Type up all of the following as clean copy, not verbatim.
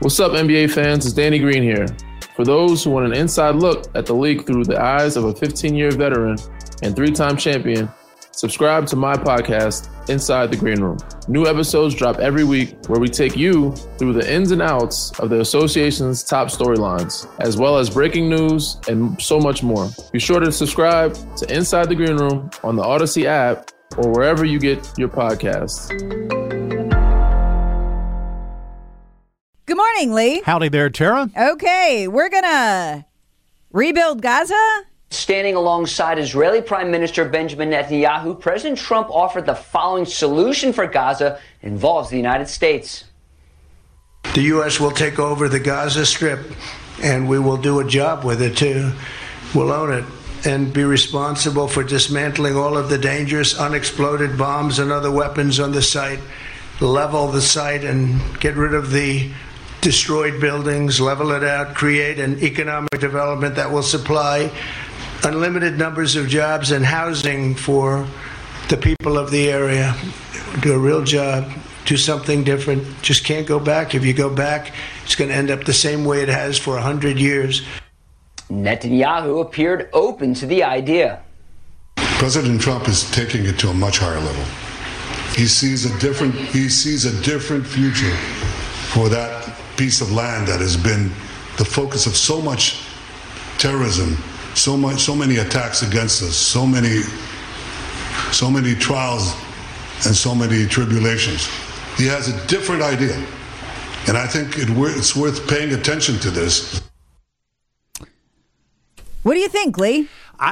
What's up, NBA fans? It's Danny Green here. For those who want an inside look at the league through the eyes of a 15-year veteran and 3-time champion, subscribe to my podcast, Inside the Green Room. New episodes drop every week where we take you through the ins and outs of the association's top storylines, as well as breaking news and so much more. Be sure to subscribe to Inside the Green Room on the Odyssey app or wherever you get your podcasts. Good morning, Lee. Howdy there, Tara. Okay, we're going to rebuild Gaza. Standing alongside Israeli Prime Minister Benjamin Netanyahu, President Trump offered the following solution for Gaza. It involves the United States. The U.S. will take over the Gaza Strip, and we will do a job with it, too. We'll own it and be responsible for dismantling all of the dangerous unexploded bombs and other weapons on the site, level the site and get rid of the destroyed buildings, level it out, create an economic development that will supply unlimited numbers of jobs and housing for the people of the area. Do a real job, do something different. Just can't go back. If you go back, it's going to end up the same way it has for 100 years. Netanyahu appeared open to the idea. President Trump is taking it to a much higher level. He sees a different future for that piece of land that has been the focus of so much terrorism, so many attacks against us, so many trials and so many tribulations. He has a different idea, and I think it's worth paying attention to this. What do you think, Lee?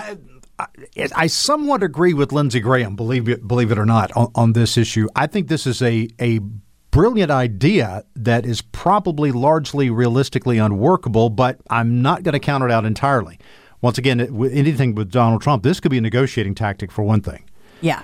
I somewhat agree with Lindsey Graham, believe it or not, on this issue. I think this is a brilliant idea that is probably largely realistically unworkable, but I'm not going to count it out entirely. Once again, anything with Donald Trump, this could be a negotiating tactic for one thing. Yeah.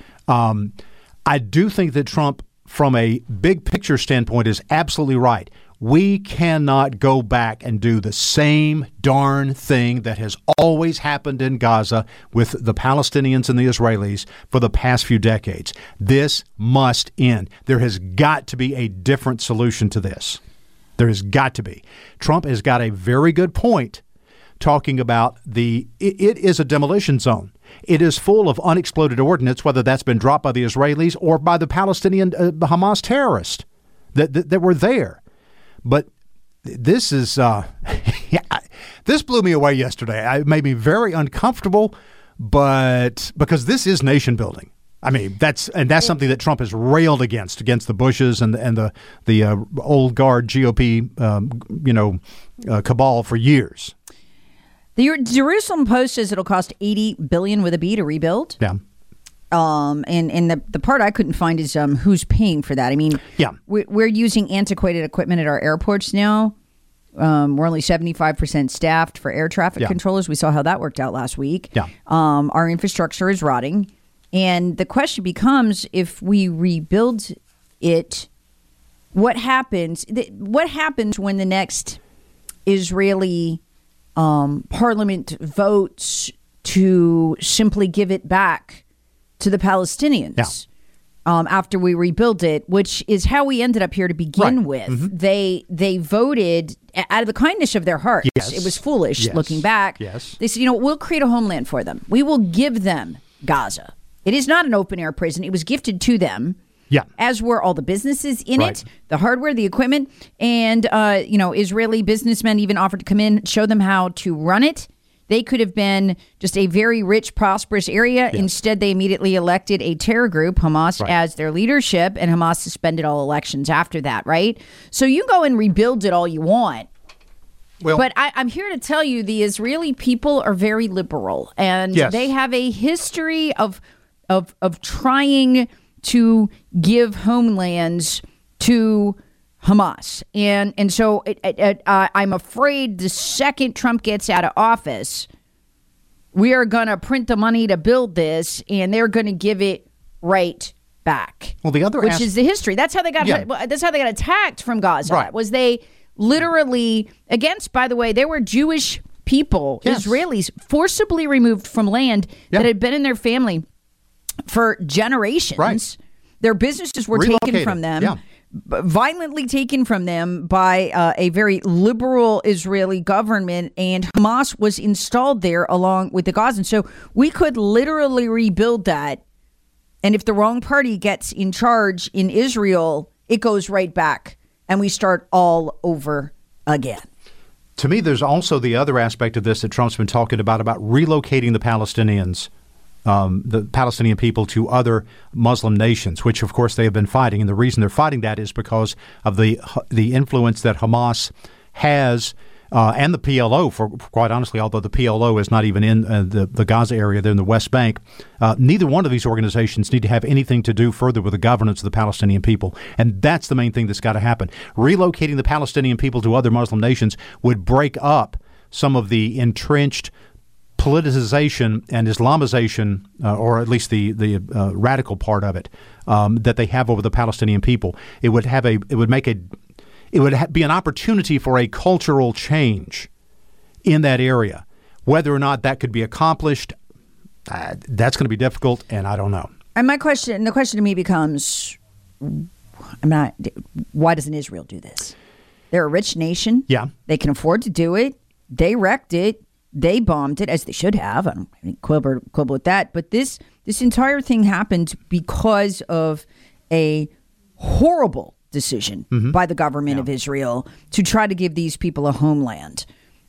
I do think that Trump, from a big picture standpoint, is absolutely right. We cannot go back and do the same darn thing that has always happened in Gaza with the Palestinians and the Israelis for the past few decades. This must end. There has got to be a different solution to this. There has got to be. Trump has got a very good point talking about it is a demolition zone. It is full of unexploded ordnance, whether that's been dropped by the Israelis or by the Palestinian Hamas terrorists that were there. But this is this blew me away yesterday. It made me very uncomfortable, but because this is nation building. I mean, that's something that Trump has railed against the Bushes and the old guard GOP cabal for years. The Jerusalem Post says it'll cost $80 billion with a B to rebuild. Yeah. And the part I couldn't find is who's paying for that. I mean, yeah, we're using antiquated equipment at our airports now. We're only 75% staffed for air traffic controllers. We saw how that worked out last week. Yeah. Our infrastructure is rotting. And the question becomes, if we rebuild it, what happens? What happens when the next Israeli parliament votes to simply give it back to the Palestinians after we rebuild it, which is how we ended up here to begin with. Mm-hmm. They voted out of the kindness of their hearts. Yes. It was foolish looking back. Yes. They said, we'll create a homeland for them. We will give them Gaza. It is not an open air prison. It was gifted to them. Yeah. As were all the businesses in it, the hardware, the equipment, and Israeli businessmen even offered to come in, show them how to run it. They could have been just a very rich, prosperous area. Yes. Instead, they immediately elected a terror group, Hamas, as their leadership, and Hamas suspended all elections after that, right? So you go and rebuild it all you want. Well, but I'm here to tell you the Israeli people are very liberal, and they have a history of trying to give homelands to Hamas. And so I'm afraid the second Trump gets out of office, we are going to print the money to build this, and they're going to give it right back. Well, the other which is the history. That's how they got. That's how they got attacked from Gaza. Right. Was they literally against? By the way, there were Jewish people, Israelis, forcibly removed from land that had been in their family for generations. Right. Their businesses were taken from them. Yeah. violently taken from them by a very liberal Israeli government, and Hamas was installed there along with the Gazans. So we could literally rebuild that. And if the wrong party gets in charge in Israel, it goes right back and we start all over again. To me, there's also the other aspect of this that Trump's been talking about relocating the Palestinians, the Palestinian people, to other Muslim nations, which, of course, they have been fighting. And the reason they're fighting that is because of the influence that Hamas has and the PLO, for quite honestly, although the PLO is not even in the Gaza area, they're in the West Bank. Neither one of these organizations need to have anything to do further with the governance of the Palestinian people. And that's the main thing that's got to happen. Relocating the Palestinian people to other Muslim nations would break up some of the entrenched politicization and Islamization, or at least the radical part of it, that they have over the Palestinian people. It would be an opportunity for a cultural change in that area. Whether or not that could be accomplished, that's going to be difficult, and I don't know. And the question to me becomes, why doesn't Israel do this? They're a rich nation. Yeah. They can afford to do it. They wrecked it. They bombed it, as they should have. I don't quibble with that. But this entire thing happened because of a horrible decision by the government of Israel to try to give these people a homeland,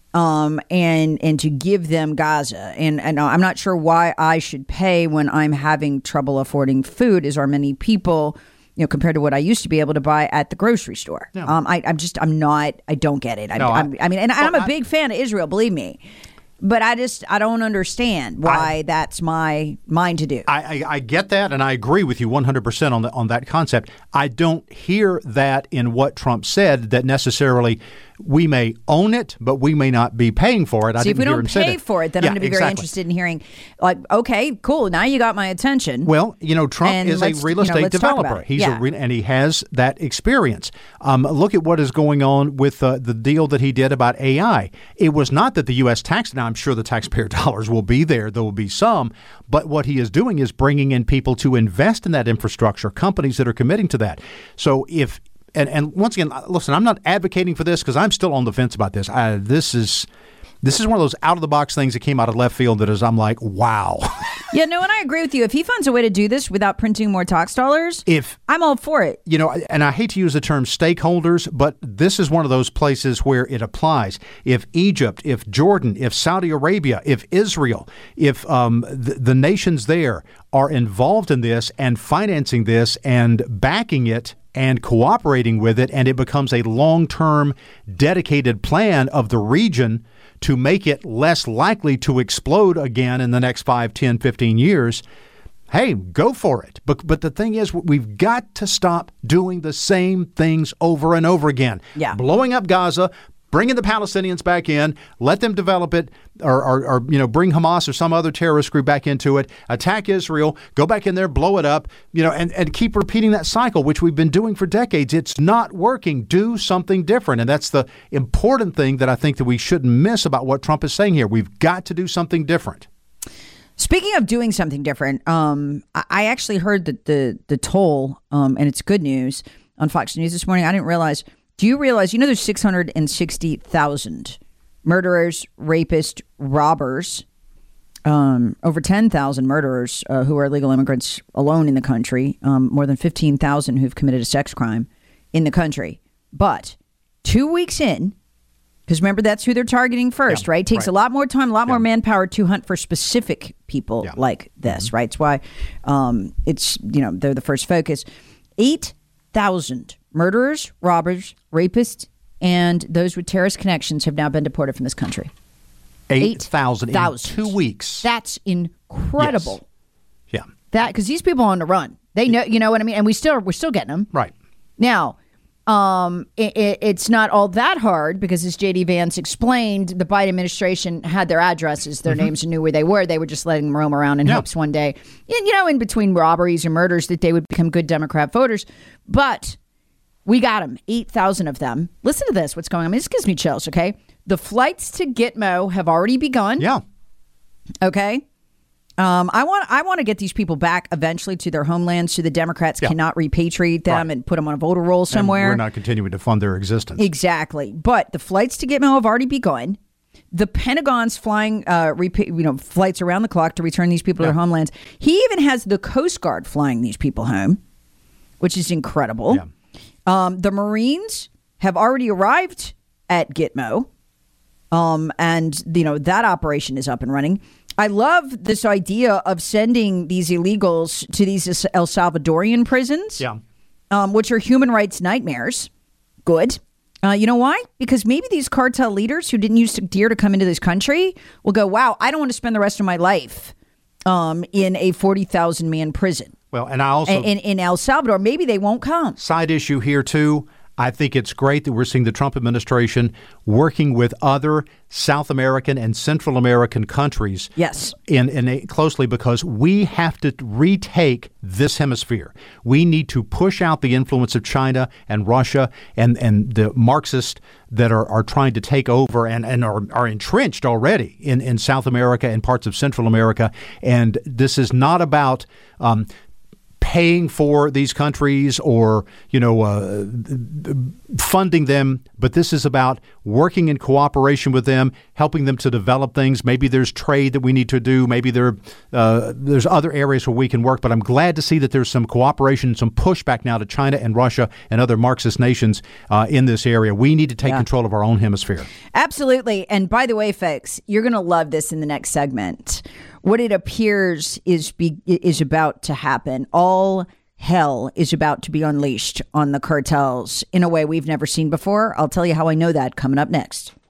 and to give them Gaza. And I'm not sure why I should pay when I'm having trouble affording food, as are many people, compared to what I used to be able to buy at the grocery store. No. I don't get it. I'm a big fan of Israel, believe me. But I don't understand why that's mine to do. I get that, and I agree with you 100% on that concept. I don't hear that in what Trump said, that necessarily we may own it, but we may not be paying for it. See, if we don't pay for it, then I'm going to be very interested in hearing, like, okay, cool, now you got my attention. Well, Trump is a real estate developer. And he has that experience. Look at what is going on with the deal that he did about AI. It was not that the U.S. tax. Now, I'm sure the taxpayer dollars will be there. There will be some. But what he is doing is bringing in people to invest in that infrastructure, companies that are committing to that. So if And once again, listen, I'm not advocating for this because I'm still on the fence about this. This is one of those out-of-the-box things that came out of left field that I'm like, wow. Yeah, no, and I agree with you. If he finds a way to do this without printing more tax dollars, I'm all for it. And I hate to use the term stakeholders, but this is one of those places where it applies. If Egypt, if Jordan, if Saudi Arabia, if Israel, if the nations there are involved in this and financing this and backing it, and cooperating with it, and it becomes a long-term dedicated plan of the region to make it less likely to explode again in the next 5, 10, 15 years, hey, go for it. But the thing is, we've got to stop doing the same things over and over again. Yeah. Blowing up Gaza, bringing the Palestinians back in, let them develop it, or bring Hamas or some other terrorist group back into it, attack Israel, go back in there, blow it up, and keep repeating that cycle, which we've been doing for decades. It's not working. Do something different. And that's the important thing that I think that we shouldn't miss about what Trump is saying here. We've got to do something different. Speaking of doing something different, I actually heard that the toll, and it's good news, on Fox News this morning. I didn't realize. Do you realize, there's 660,000 murderers, rapists, robbers, over 10,000 murderers who are illegal immigrants alone in the country, more than 15,000 who've committed a sex crime in the country. But 2 weeks in, because remember, that's who they're targeting first, right? It takes a lot more time, a lot more manpower to hunt for specific people like this, right? It's why they're the first focus. 8,000 murderers, robbers, rapists, and those with terrorist connections have now been deported from this country. 8,000 in 2 weeks. That's incredible. Yes. Yeah. That because these people are on the run. They know, you know what I mean, and we're still getting them. Right. Now, it's not all that hard because, as J.D. Vance explained, the Biden administration had their addresses, their names, and knew where they were. They were just letting them roam around in hopes one day, in between robberies and murders, that they would become good Democrat voters. But we got them, 8,000 of them. Listen to this, what's going on. This gives me chills, okay? The flights to Gitmo have already begun. Yeah. Okay? I want to get these people back eventually to their homelands so the Democrats cannot repatriate them and put them on a voter roll somewhere. And we're not continuing to fund their existence. Exactly. But the flights to Gitmo have already begun. The Pentagon's flying flights around the clock to return these people to their homelands. He even has the Coast Guard flying these people home, which is incredible. Yeah. The Marines have already arrived at Gitmo, and that operation is up and running. I love this idea of sending these illegals to these El Salvadorian prisons, which are human rights nightmares. Good. You know why? Because maybe these cartel leaders who didn't dare to come into this country will go, wow, I don't want to spend the rest of my life in a 40,000-man prison. Well, and I also... In El Salvador, maybe they won't come. Side issue here, too. I think it's great that we're seeing the Trump administration working with other South American and Central American countries closely, because we have to retake this hemisphere. We need to push out the influence of China and Russia and the Marxists that are trying to take over and are entrenched already in South America and parts of Central America. And this is not about paying for these countries or, funding them, but this is about working in cooperation with them, helping them to develop things. Maybe there's trade that we need to do. Maybe there's other areas where we can work. But I'm glad to see that there's some cooperation, some pushback now to China and Russia and other Marxist nations in this area. We need to take control of our own hemisphere. Absolutely. And by the way, folks, you're going to love this in the next segment. What it appears is about to happen. All hell is about to be unleashed on the cartels in a way we've never seen before. I'll tell you how I know that coming up next.